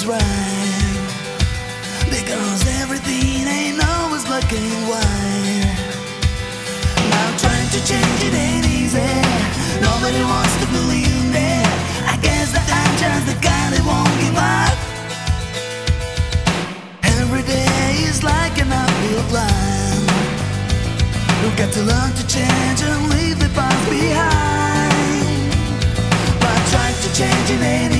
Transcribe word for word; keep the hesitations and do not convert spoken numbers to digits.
right, because everything ain't always black and white. Now trying to change it ain't easy. Nobody wants to believe me. I guess that I'm just the guy that won't give up. Every day is like an uphill climb. We've got to learn to change and leave the past behind. But trying to change it ain't easy.